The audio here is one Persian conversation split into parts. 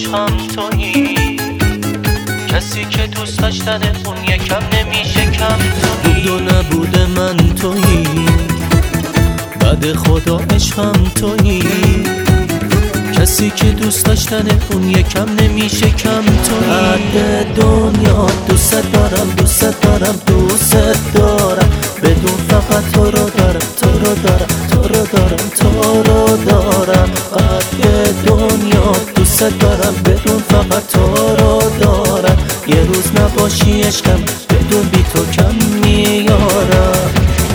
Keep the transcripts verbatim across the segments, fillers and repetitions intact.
عشقم تویی، کسی که دوست داشتن اون یکم نمیشه کم تویی. بود و نبود من تویی، بعد خدا عشقم تویی، کسی که دوست داشتن اون یکم نمیشه کم تویی. بعد دنیا دوست دارم دوست دارم دوست دارم، بدون فقط تو رو دارم تو رو دارم تو رو دارم تو رو دارم. بعد دنیا دوست دارم بدون فقط تو رو دارم، یه روز نباشی عشقم بدون بی تو کم میارم.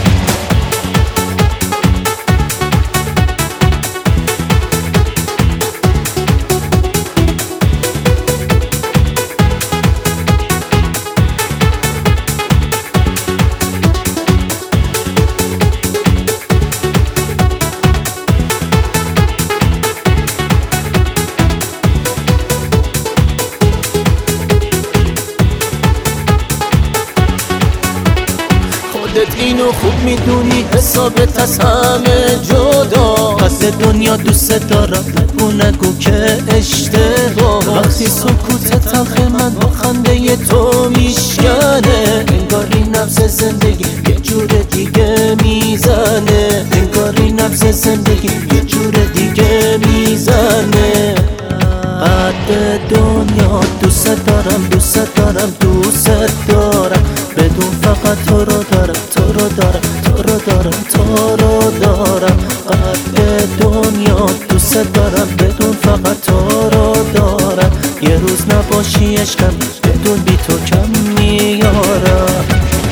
خودت اینو خوب میدونی، حسابت از همه جدا. پس دنیا دوست دارم بگو نگو که اشتباه. وقتی سکوت تلخ من با خنده تو میشکنه، انگاری نبض زندگی یه جور دیگه میزنه، انگاری نبض زندگی یه جور دیگه میزنه. بعد دنیا دوست دارم دوست دارم دوست دارم، بدون فقط تو رو دارم تو رو دارم تو رو دارم تو رو دارم. بعد دنیا دوست دارم بدون فقط تو رو دارم، یه روز نباشی عشقم بدون بی تو کم میارم.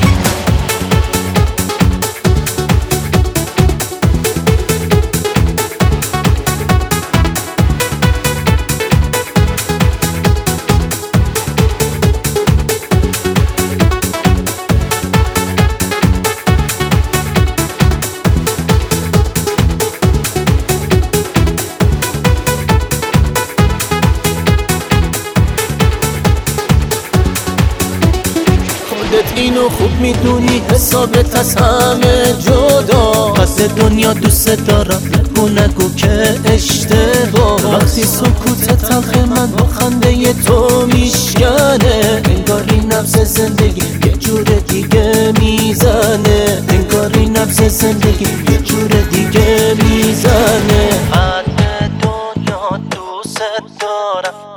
خودت اینو خوب میدونی، حسابت از همه جدا. پس دنیا دوست دارم بگو نگو که اشتباه. وقتی سکوت تلخ من با خنده تو میشکنه، انگاری نبض زندگی یه جور دیگه میزنه، انگاری نبض زندگی یه جور دیگه میزنه. بعد دنیا دوست دارم